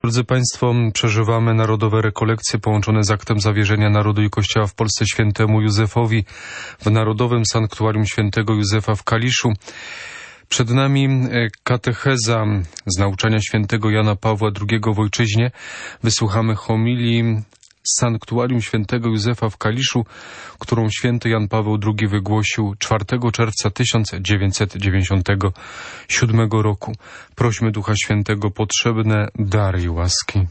Drodzy Państwo, przeżywamy narodowe rekolekcje połączone z aktem zawierzenia narodu i Kościoła w Polsce świętemu Józefowi w Narodowym Sanktuarium Świętego Józefa w Kaliszu. Przed nami katecheza z nauczania świętego Jana Pawła II w ojczyźnie. Wysłuchamy homilii z Sanktuarium Świętego Józefa w Kaliszu, którą święty Jan Paweł II wygłosił 4 czerwca 1997 roku. Prośmy Ducha Świętego potrzebne dary i łaski.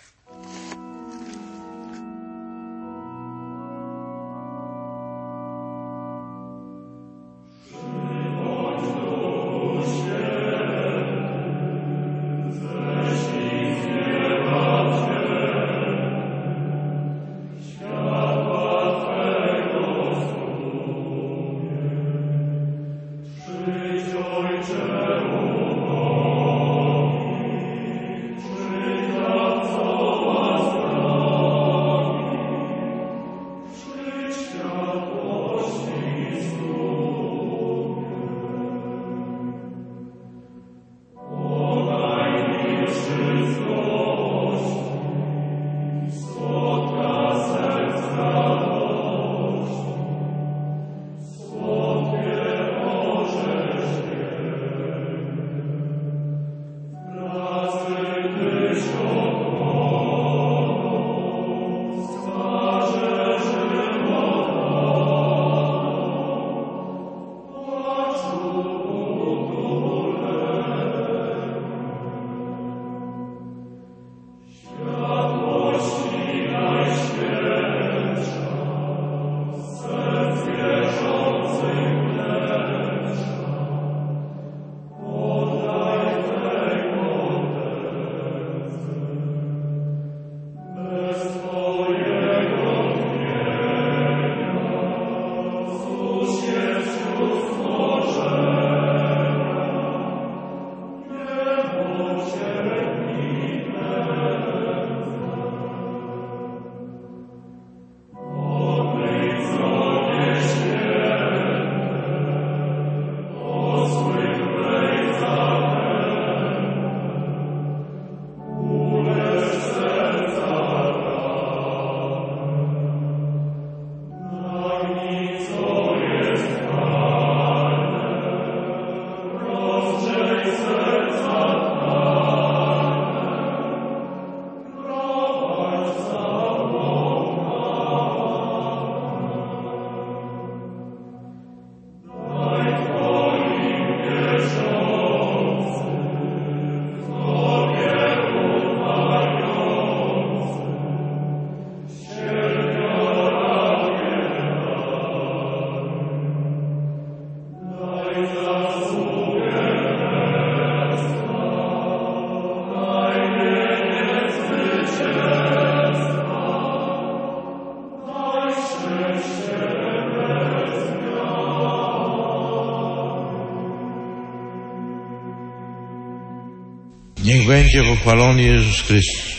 Niech będzie pochwalony Jezus Chrystus.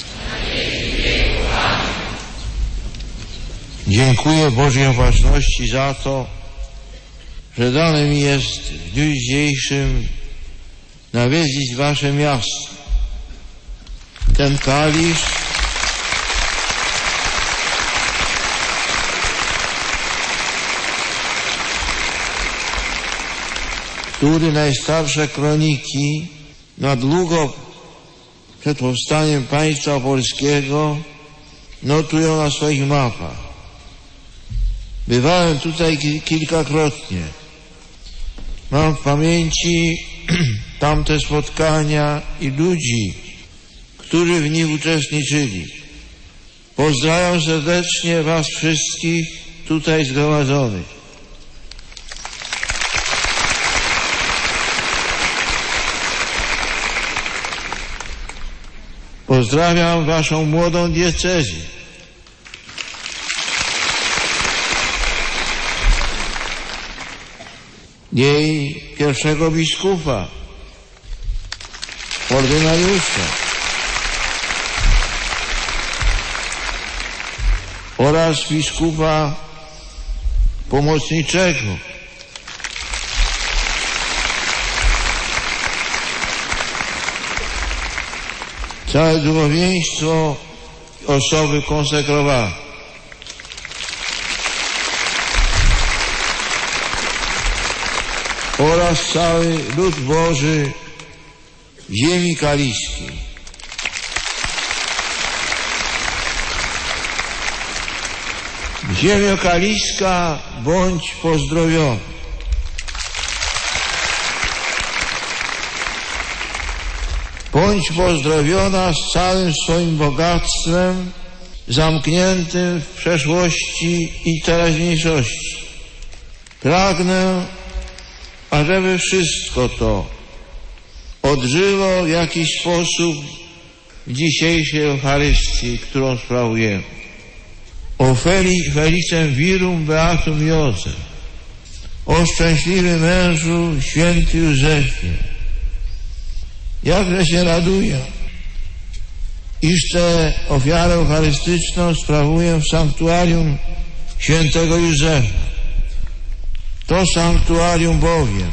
Dziękuję Bożej Opatrzności za to, że dane mi jest w dniu dzisiejszym nawiedzić Wasze miasto. Ten Kalisz, który najstarsze kroniki na długo przed powstaniem państwa polskiego notują na swoich mapach. Bywałem tutaj kilkakrotnie. Mam w pamięci tamte spotkania i ludzi, którzy w nich uczestniczyli. Pozdrawiam serdecznie Was wszystkich tutaj zgromadzonych. Pozdrawiam Waszą młodą diecezję. Jej pierwszego biskupa, ordynariusza oraz biskupa pomocniczego. całe duchowieństwo osoby konsekrowane. Oraz cały lud Boży ziemi kaliskiej. Ziemio kaliska, bądź pozdrowiona. Bądź pozdrowiona z całym swoim bogactwem, zamkniętym w przeszłości i teraźniejszości. Pragnę, ażeby wszystko to odżyło w jakiś sposób w dzisiejszej Eucharystii, którą sprawujemy. O Felicem Virum Beatum Józef, o szczęśliwy mężu święty Józefie, jakże się raduję, iż tę ofiarę eucharystyczną sprawuję w sanktuarium świętego Józefa. To sanktuarium bowiem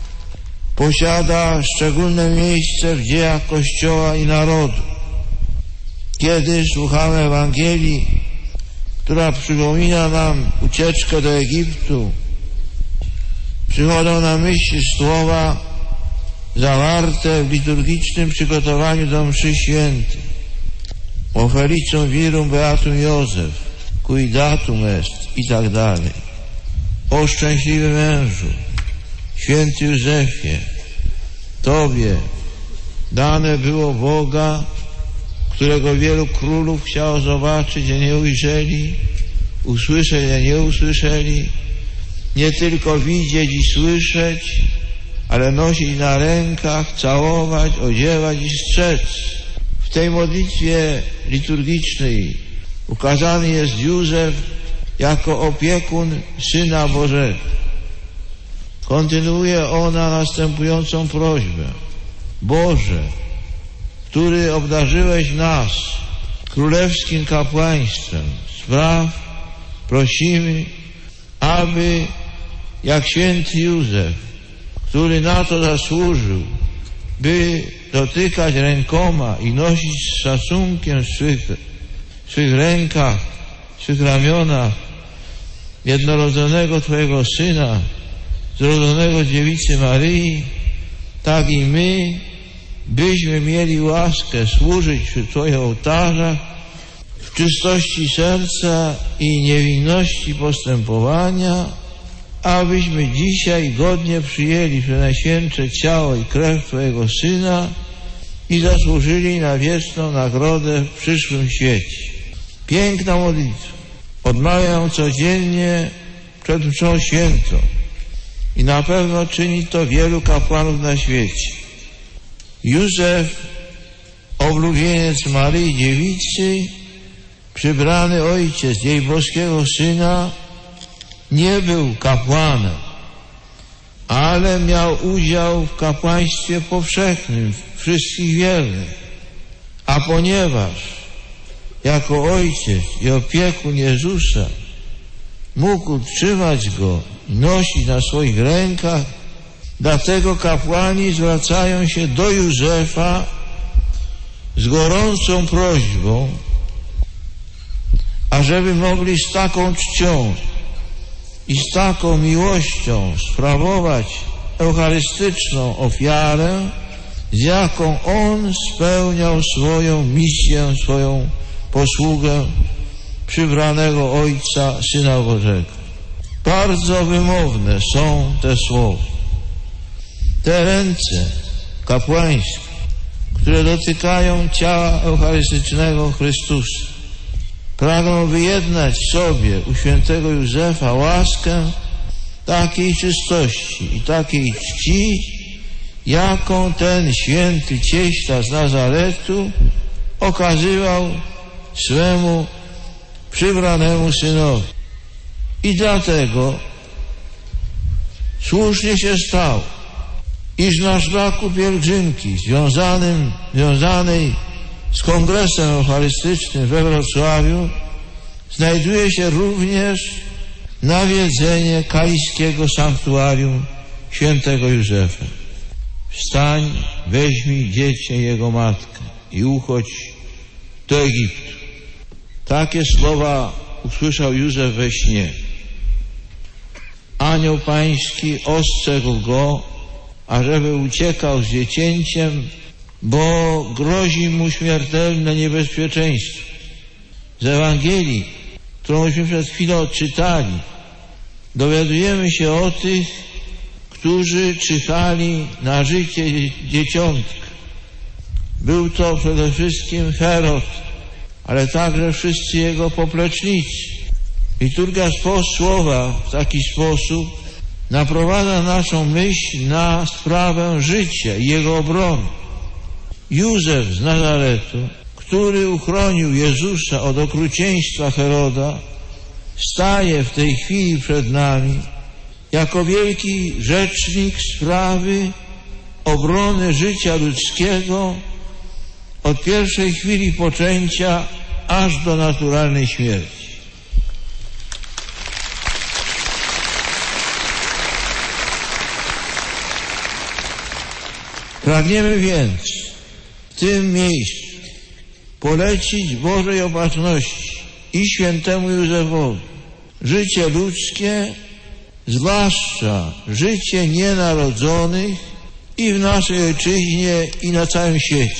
posiada szczególne miejsce w dziejach Kościoła i narodu. Kiedy słuchamy Ewangelii, która przypomina nam ucieczkę do Egiptu, przychodzą na myśl słowa zawarte w liturgicznym przygotowaniu do mszy świętej. O Felicum Virum Beatum Józef, cui datum est i tak dalej. O szczęśliwy mężu, święty Józefie, Tobie dane było Boga, którego wielu królów chciało zobaczyć, a nie ujrzeli, usłyszeć, a nie usłyszeli, nie tylko widzieć i słyszeć, ale nosić na rękach, całować, odziewać i strzec. W tej modlitwie liturgicznej ukazany jest Józef jako opiekun Syna Bożego. Kontynuuje ona następującą prośbę. Boże, który obdarzyłeś nas królewskim kapłaństwem, spraw, prosimy, aby jak święty Józef, który na to zasłużył, by dotykać rękoma i nosić z szacunkiem w swych rękach, w swych ramionach jednorodzonego Twojego Syna, zrodzonego dziewicy Maryi, tak i my, byśmy mieli łaskę służyć przy Twoich ołtarzach w czystości serca i niewinności postępowania, abyśmy dzisiaj godnie przyjęli przenajświętsze ciało i krew Twojego Syna i zasłużyli na wieczną nagrodę w przyszłym świecie. Piękna modlitwa. Odmawiam codziennie przed mszą świętą i na pewno czyni to wielu kapłanów na świecie. Józef, oblubieniec Maryi Dziewicy, przybrany ojciec jej boskiego Syna, nie był kapłanem, ale miał udział w kapłaństwie powszechnym wszystkich wiernych. A ponieważ jako ojciec i opiekun Jezusa mógł utrzymać Go i nosić na swoich rękach, dlatego kapłani zwracają się do Józefa z gorącą prośbą, ażeby mogli z taką czcią i z taką miłością sprawować eucharystyczną ofiarę, z jaką On spełniał swoją misję, swoją posługę przybranego Ojca, Syna Bożego. Bardzo wymowne są te słowa. Te ręce kapłańskie, które dotykają ciała eucharystycznego Chrystusa, pragną wyjednać sobie u świętego Józefa łaskę takiej czystości i takiej czci, jaką ten święty cieśla z Nazaretu okazywał swemu przybranemu synowi. I dlatego słusznie się stało, iż na szlaku pielgrzymki związanej z Kongresem Eucharystycznym we Wrocławiu znajduje się również nawiedzenie kaliskiego sanktuarium świętego Józefa. Wstań, weźmij dziecię jego matkę. i uchodź do Egiptu. Takie słowa usłyszał Józef we śnie. Anioł pański ostrzegł go, ażeby uciekał z dziecięciem, bo grozi mu śmiertelne niebezpieczeństwo. Z Ewangelii, którąśmy przed chwilą odczytali, dowiadujemy się o tych, którzy czyhali na życie dzieciątka. Był to przede wszystkim Herod, ale także wszyscy jego poplecznicy. Liturgia słowa w taki sposób naprowadza naszą myśl na sprawę życia i jego obrony. Józef z Nazaretu, który uchronił Jezusa od okrucieństwa Heroda, staje w tej chwili przed nami jako wielki rzecznik sprawy obrony życia ludzkiego od pierwszej chwili poczęcia aż do naturalnej śmierci. Pragniemy więc w tym miejscu polecić Bożej Opatrzności i świętemu Józefowi życie ludzkie, zwłaszcza życie nienarodzonych i w naszej ojczyźnie, i na całym świecie.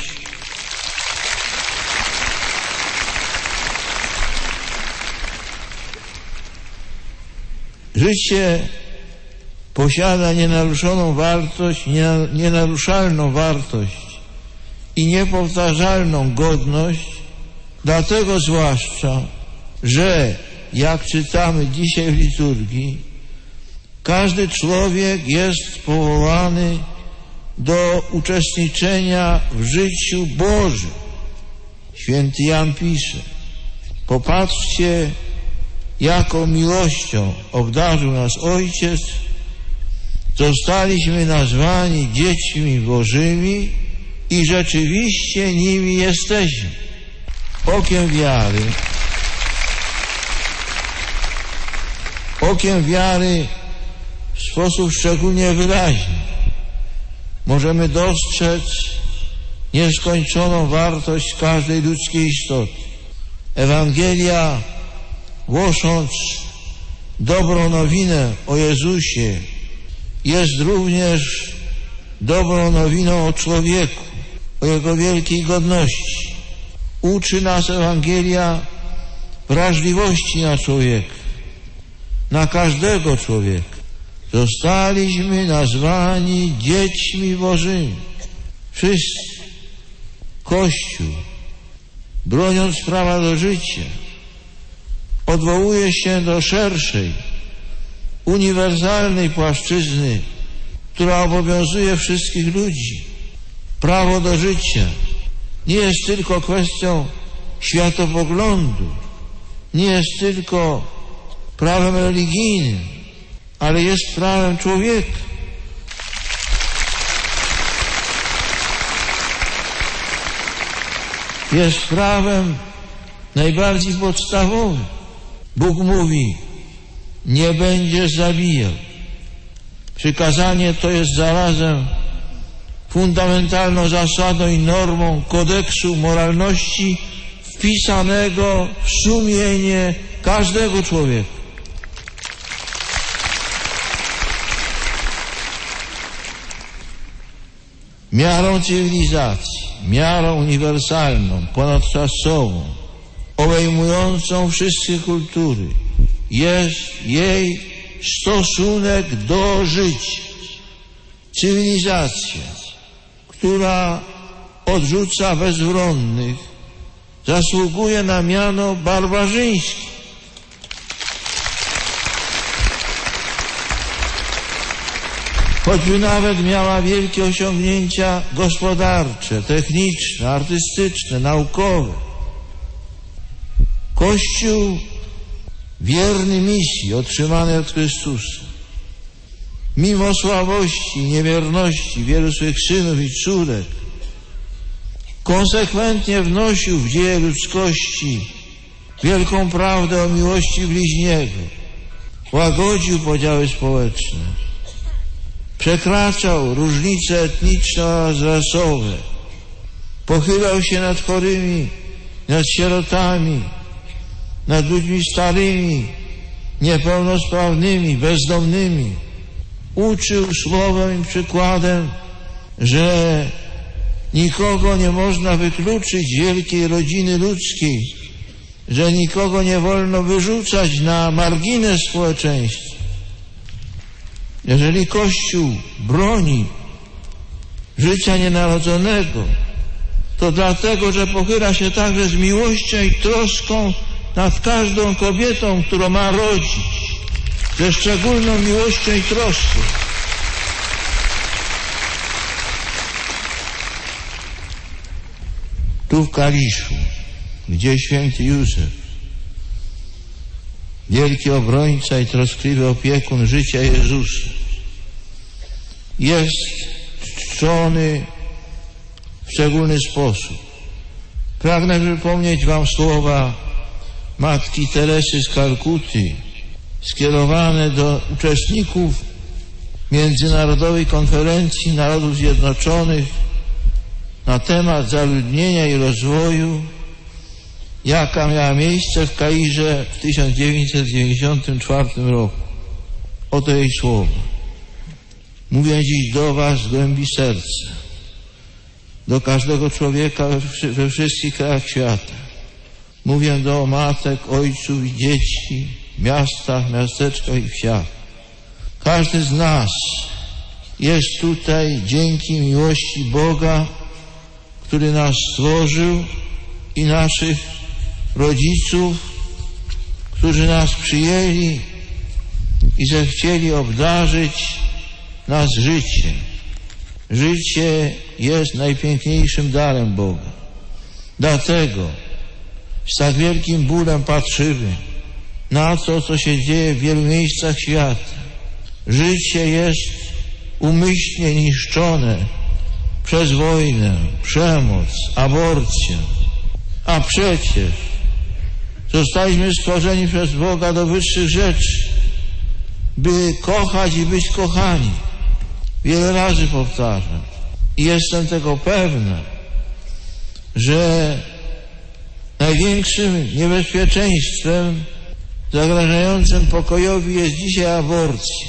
Życie posiada nienaruszoną wartość, nienaruszalną wartość i niepowtarzalną godność, dlatego zwłaszcza, że, jak czytamy dzisiaj w liturgii, każdy człowiek jest powołany do uczestniczenia w życiu Bożym. Święty Jan pisze: popatrzcie, jaką miłością obdarzył nas Ojciec, zostaliśmy nazwani dziećmi Bożymi i rzeczywiście nimi jesteśmy. Okiem wiary w sposób szczególnie wyraźny możemy dostrzec nieskończoną wartość każdej ludzkiej istoty. Ewangelia, głosząc dobrą nowinę o Jezusie, jest również dobrą nowiną o człowieku, o jego wielkiej godności. Uczy nas Ewangelia wrażliwości na człowieka, na każdego człowieka. Zostaliśmy nazwani dziećmi Bożymi. Wszyscy. Kościół, broniąc prawa do życia, odwołuje się do szerszej, uniwersalnej płaszczyzny, która obowiązuje wszystkich ludzi. Prawo do życia nie jest tylko kwestią światopoglądu, nie jest tylko prawem religijnym, ale jest prawem człowieka. Jest prawem najbardziej podstawowym. Bóg mówi: nie będziesz zabijał. Przykazanie to jest zarazem fundamentalną zasadą i normą kodeksu moralności wpisanego w sumienie każdego człowieka. Miarą cywilizacji, miarą uniwersalną, ponadczasową, obejmującą wszystkie kultury, jest jej stosunek do życia. Cywilizacja, która odrzuca bezwronnych, zasługuje na miano barbarzyńskie. Choćby nawet miała wielkie osiągnięcia gospodarcze, techniczne, artystyczne, naukowe. Kościół wierny misji otrzymanej od Chrystusa, mimo słabości i niewierności wielu swych synów i córek, konsekwentnie wnosił w dzieje ludzkości wielką prawdę o miłości bliźniego, łagodził podziały społeczne, przekraczał różnice etniczne oraz rasowe, Pochylał się nad chorymi, nad sierotami, nad ludźmi starymi, niepełnosprawnymi, bezdomnymi. Uczył słowem i przykładem, że nikogo nie można wykluczyć z wielkiej rodziny ludzkiej, że nikogo nie wolno wyrzucać na margines społeczeństwa. Jeżeli Kościół broni życia nienarodzonego, to dlatego, że pochyla się także z miłością i troską nad każdą kobietą, którą ma rodzić, ze szczególną miłością i troską. Tu w Kaliszu, gdzie święty Józef, wielki obrońca i troskliwy opiekun życia Jezusa, jest czczony w szczególny sposób. Pragnę przypomnieć wam słowa matki Teresy z Kalkuty, skierowane do uczestników Międzynarodowej Konferencji Narodów Zjednoczonych na temat zaludnienia i rozwoju, jaka miała miejsce w Kairze w 1994 roku. Oto jej słowa. Mówię dziś do was z głębi serca, do każdego człowieka we wszystkich krajach świata. Mówię do matek, ojców i dzieci w miastach, miasteczkach i wsiach. Każdy z nas jest tutaj dzięki miłości Boga, który nas stworzył, i naszych rodziców, którzy nas przyjęli i zechcieli obdarzyć nas życiem. Życie jest najpiękniejszym darem Boga. Dlatego z tak wielkim bólem patrzymy na to, co się dzieje w wielu miejscach świata. Życie jest umyślnie niszczone przez wojnę, przemoc, aborcję. A przecież zostaliśmy stworzeni przez Boga do wyższych rzeczy, by kochać i być kochani. Wiele razy powtarzam i jestem tego pewna, że największym niebezpieczeństwem zagrażającym pokojowi jest dzisiaj aborcja.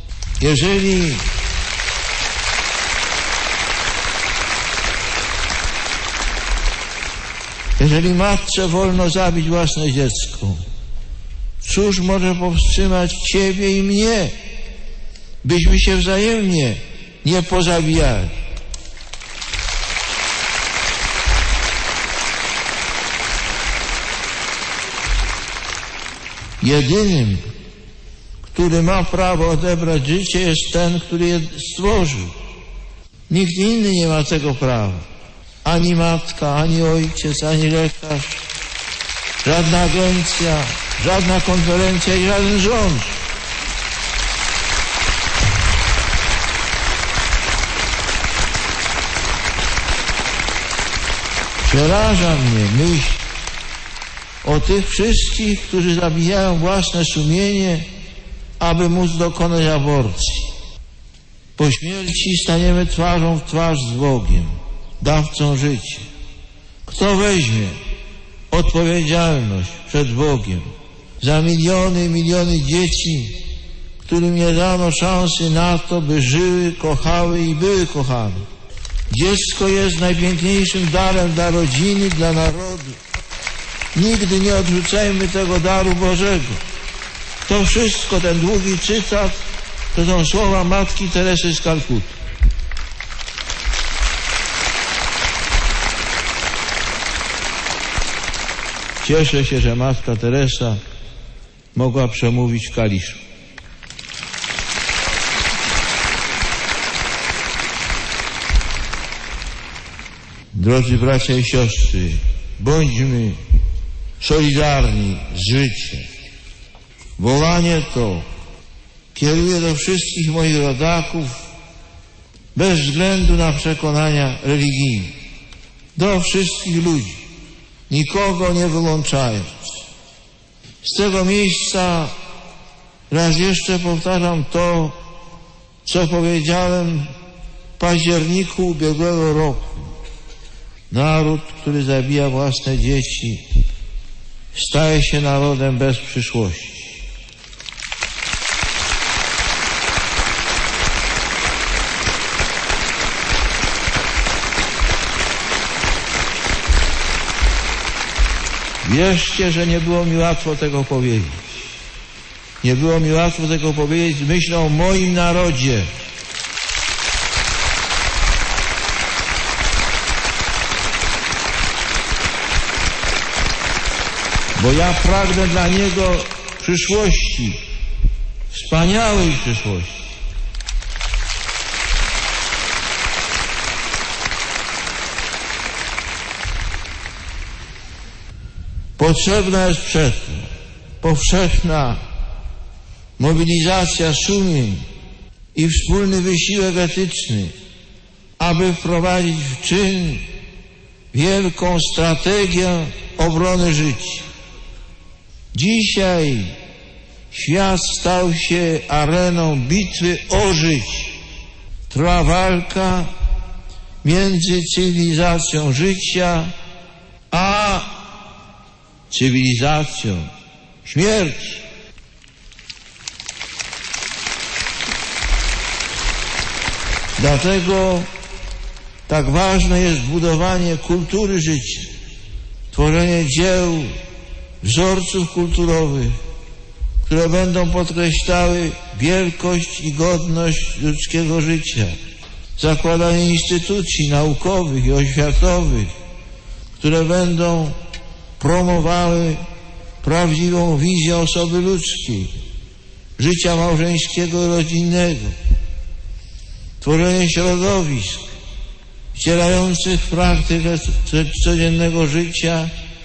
Jeżeli matce wolno zabić własne dziecko, cóż może powstrzymać ciebie i mnie, byśmy się wzajemnie nie pozabijali? Jedynym, który ma prawo odebrać życie, jest ten, który je stworzył. Nikt inny nie ma tego prawa. Ani matka, ani ojciec, ani lekarz, żadna agencja, żadna konferencja i żaden rząd. Przeraża mnie myśl o tych wszystkich, którzy zabijają własne sumienie, aby móc dokonać aborcji. Po śmierci staniemy twarzą w twarz z Bogiem, dawcą życia. Kto weźmie odpowiedzialność przed Bogiem za miliony i miliony dzieci, którym nie dano szansy na to, by żyły, kochały i były kochane? Dziecko jest najpiękniejszym darem dla rodziny, dla narodu. Nigdy nie odrzucajmy tego daru Bożego. To wszystko, ten długi cytat, to są słowa matki Teresy z Kalkuty. Cieszę się, że matka Teresa mogła przemówić w Kaliszu. Drodzy bracia i siostry, bądźmy solidarni z życiem. Wołanie to kieruję do wszystkich moich rodaków bez względu na przekonania religijne. Do wszystkich ludzi, nikogo nie wyłączając. Z tego miejsca raz jeszcze powtarzam to, co powiedziałem w październiku ubiegłego roku. Naród, który zabija własne dzieci, staje się narodem bez przyszłości. Wierzcie, że nie było mi łatwo tego powiedzieć. Nie było mi łatwo tego powiedzieć z myślą o moim narodzie. Bo ja pragnę dla niego przyszłości, wspaniałej przyszłości. Potrzebna jest przeto powszechna mobilizacja sumień i wspólny wysiłek etyczny, aby wprowadzić w czyn wielką strategię obrony życia. Dzisiaj świat stał się areną bitwy o życie. Trwa walka między cywilizacją życia a cywilizacją śmierci. Dlatego tak ważne jest budowanie kultury życia, tworzenie dzieł, wzorców kulturowych, które będą podkreślały wielkość i godność ludzkiego życia, zakładanie instytucji naukowych i oświatowych, które będą promowały prawdziwą wizję osoby ludzkiej, życia małżeńskiego i rodzinnego, tworzenie środowisk wcielających w praktykę codziennego życia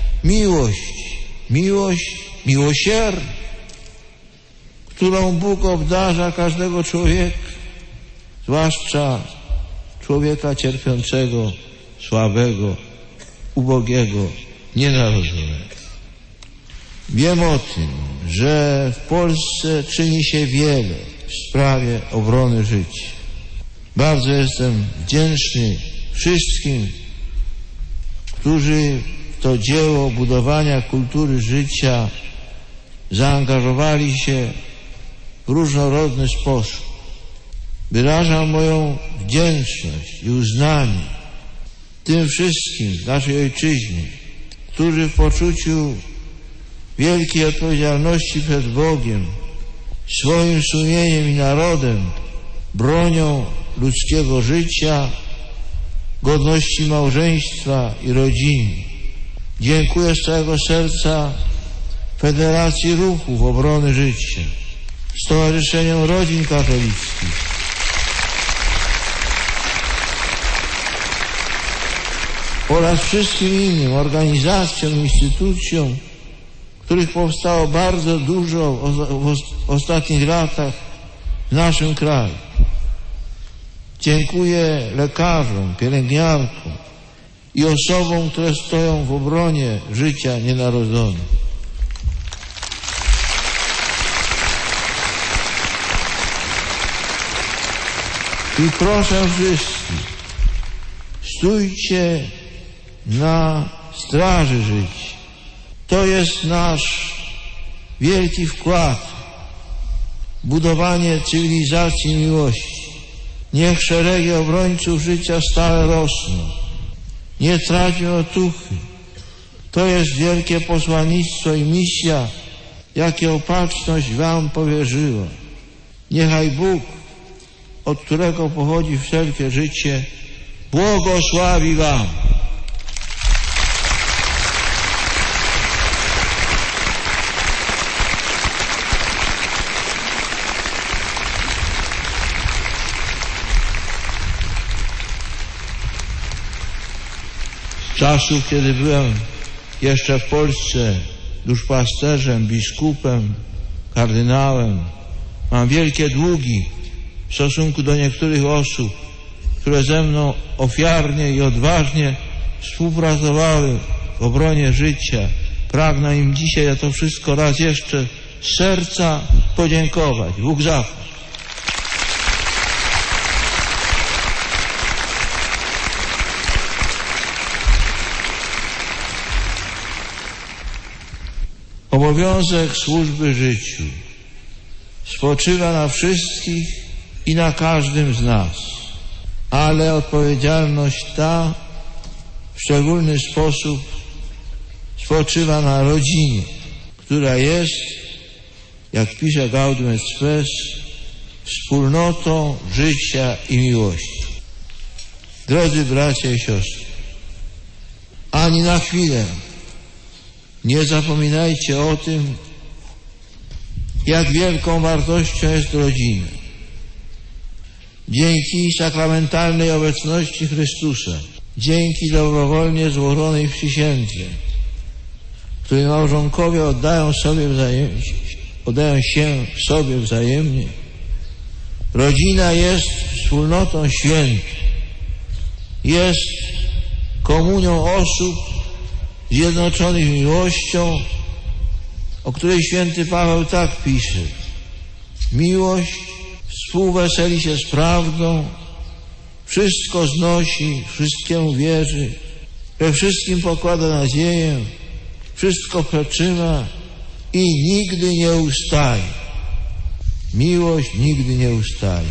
miłość miłosierdzia, którą Bóg obdarza każdego człowieka, zwłaszcza człowieka cierpiącego, słabego, ubogiego, nienarodzonego. Wiem o tym, że w Polsce czyni się wiele w sprawie obrony życia. Bardzo jestem wdzięczny wszystkim, którzy w to dzieło budowania kultury życia zaangażowali się w różnorodny sposób. Wyrażam moją wdzięczność i uznanie tym wszystkim w naszej ojczyźnie, którzy w poczuciu wielkiej odpowiedzialności przed Bogiem, swoim sumieniem i narodem bronią ludzkiego życia, godności małżeństwa i rodziny. Dziękuję z całego serca Federacji Ruchów Obrony Życia, Stowarzyszeniom Rodzin Katolickich, oraz wszystkim innym organizacjom, instytucjom, których powstało bardzo dużo w ostatnich latach w naszym kraju. Dziękuję lekarzom, pielęgniarkom i osobom, które stoją w obronie życia nienarodzonych. I proszę wszystkich, stójcie na straży życia. To jest nasz wielki wkład w budowanie cywilizacji miłości. Niech szeregi obrońców życia stale rosną. Nie traćmy otuchy. To jest wielkie posłannictwo i misja, jakie Opatrzność wam powierzyła. Niechaj Bóg, od którego pochodzi wszelkie życie, błogosławi wam. Z czasów, kiedy byłem jeszcze w Polsce duszpasterzem, biskupem, kardynałem, mam wielkie długi w stosunku do niektórych osób, które ze mną ofiarnie i odważnie współpracowały w obronie życia. Pragnę im dzisiaj za to wszystko raz jeszcze z serca podziękować. Bóg zapłać. Obowiązek służby życiu spoczywa na wszystkich i na każdym z nas, ale odpowiedzialność ta w szczególny sposób spoczywa na rodzinie, która jest, jak pisze Gaudium et Spes, wspólnotą życia i miłości. Drodzy bracia i siostry, ani na chwilę nie zapominajcie o tym, jak wielką wartością jest rodzina. Dzięki sakramentalnej obecności Chrystusa, dzięki dobrowolnie złożonej przysiędze, której małżonkowie oddają się sobie wzajemnie, rodzina jest wspólnotą świętą, jest komunią osób zjednoczonych miłością, o której święty Paweł tak pisze: miłość współweseli się z prawdą, wszystko znosi, wszystkiemu wierzy, we wszystkim pokłada nadzieję, wszystko przetrzyma i nigdy nie ustaje. Miłość nigdy nie ustaje.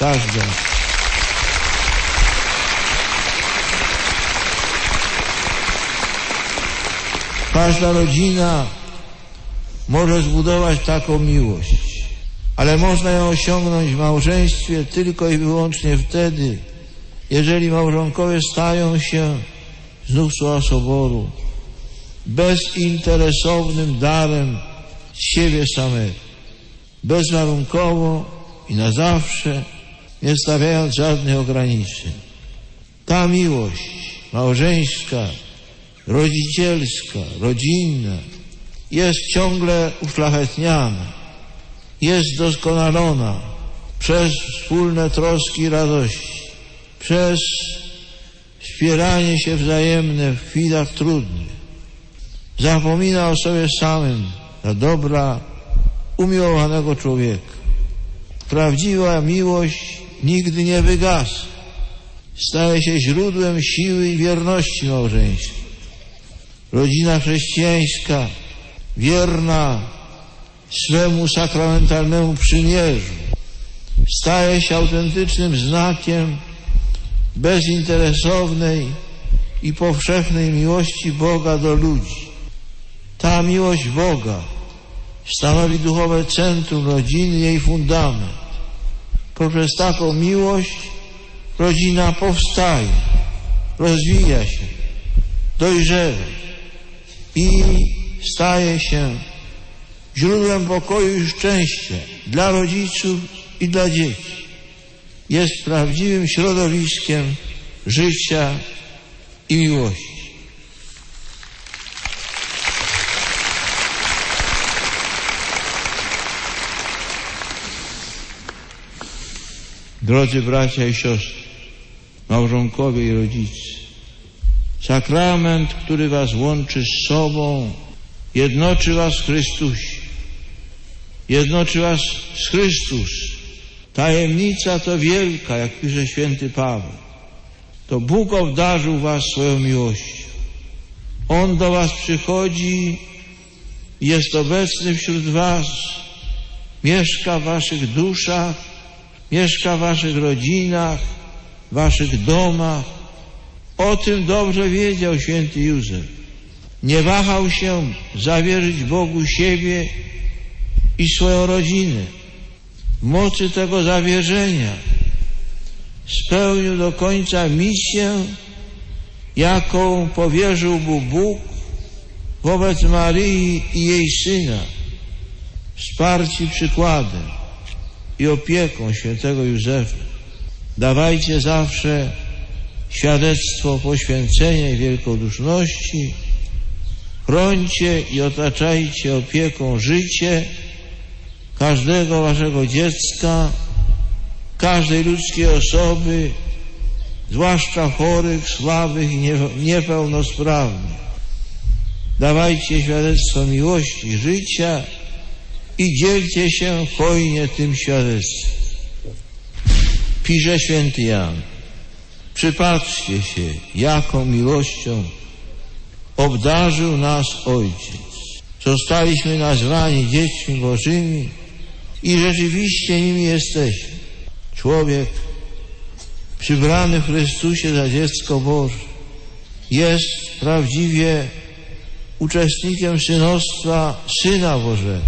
Każda rodzina może zbudować taką miłość, ale można ją osiągnąć w małżeństwie tylko i wyłącznie wtedy, jeżeli małżonkowie stają się, znów słowa Soboru, bezinteresownym darem z siebie samego, bezwarunkowo i na zawsze, nie stawiając żadnych ograniczeń. Ta miłość małżeńska, rodzicielska, rodzinna jest ciągle uszlachetniana, jest doskonalona przez wspólne troski i radości, przez wspieranie się wzajemne w chwilach trudnych. Zapomina o sobie samym dla dobra umiłowanego człowieka. Prawdziwa miłość nigdy nie wygasa. Staje się źródłem siły i wierności małżeńskiej. Rodzina chrześcijańska, wierna swemu sakramentalnemu przymierzu, staje się autentycznym znakiem bezinteresownej i powszechnej miłości Boga do ludzi. Ta miłość Boga stanowi duchowe centrum rodziny, jej fundament. Poprzez taką miłość rodzina powstaje, rozwija się, dojrzewa i staje się źródłem pokoju i szczęścia dla rodziców i dla dzieci. Jest prawdziwym środowiskiem życia i miłości. Drodzy bracia i siostry, małżonkowie i rodzice, sakrament, który was łączy z sobą, jednoczy was w Chrystusie. Jednoczy was z Chrystus. Tajemnica to wielka, jak pisze święty Paweł. To Bóg obdarzył was swoją miłością. On do was przychodzi, jest obecny wśród was, mieszka w waszych duszach, mieszka w waszych rodzinach, w waszych domach. O tym dobrze wiedział święty Józef. Nie wahał się zawierzyć Bogu siebie i swoją rodzinę. W mocy tego zawierzenia spełnił do końca misję, jaką powierzył mu Bóg wobec Maryi i jej syna, wsparci przykładem i opieką świętego Józefa. Dawajcie zawsze świadectwo poświęcenia i wielkoduszności. Chrońcie i otaczajcie opieką życie każdego waszego dziecka, każdej ludzkiej osoby, zwłaszcza chorych, słabych i niepełnosprawnych. Dawajcie świadectwo miłości życia i dzielcie się hojnie tym świadectwem. Pisze święty Jan: przypatrzcie się, jaką miłością obdarzył nas Ojciec. Zostaliśmy nazwani dziećmi Bożymi i rzeczywiście nimi jesteśmy. Człowiek przybrany w Chrystusie za dziecko Boże jest prawdziwie uczestnikiem synostwa Syna Bożego.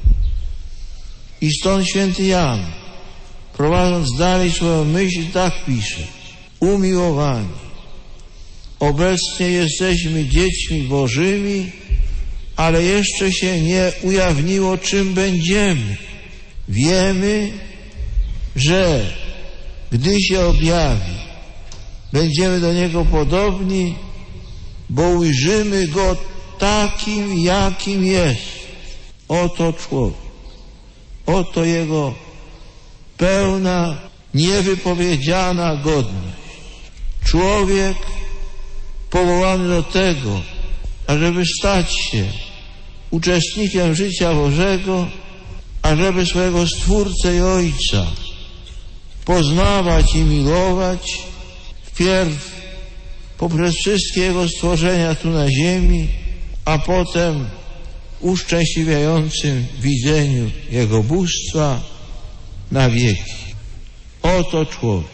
I stąd święty Jan, prowadząc dalej swoją myśl, tak pisze: umiłowani, obecnie jesteśmy dziećmi Bożymi, ale jeszcze się nie ujawniło, czym będziemy. Wiemy, że gdy się objawi, będziemy do Niego podobni, bo ujrzymy Go takim, jakim jest. Oto człowiek, oto Jego pełna, niewypowiedziana godność. Człowiek powołany do tego, ażeby stać się uczestnikiem życia Bożego, ażeby swojego Stwórcę i Ojca poznawać i miłować, wpierw poprzez wszystkie Jego stworzenia tu na ziemi, a potem uszczęśliwiającym widzeniu Jego bóstwa na wieki. Oto człowiek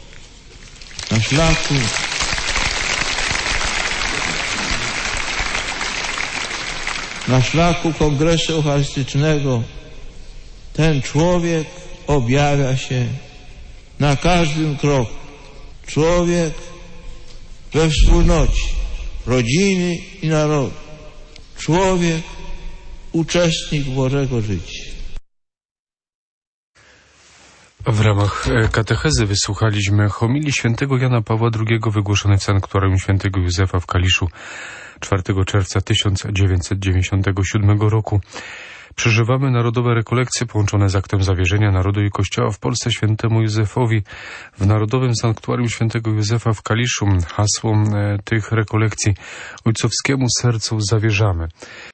na szlaku Kongresu Eucharystycznego. Ten człowiek objawia się na każdym kroku. Człowiek we wspólnocie rodziny i narodu. Człowiek, uczestnik Bożego życia. W ramach katechezy wysłuchaliśmy homilii świętego Jana Pawła II wygłoszonej w sanktuarium świętego Józefa w Kaliszu 4 czerwca 1997 roku. Przeżywamy narodowe rekolekcje połączone z aktem zawierzenia narodu i Kościoła w Polsce świętemu Józefowi. W Narodowym Sanktuarium świętego Józefa w Kaliszu hasło tych rekolekcji: ojcowskiemu sercu zawierzamy.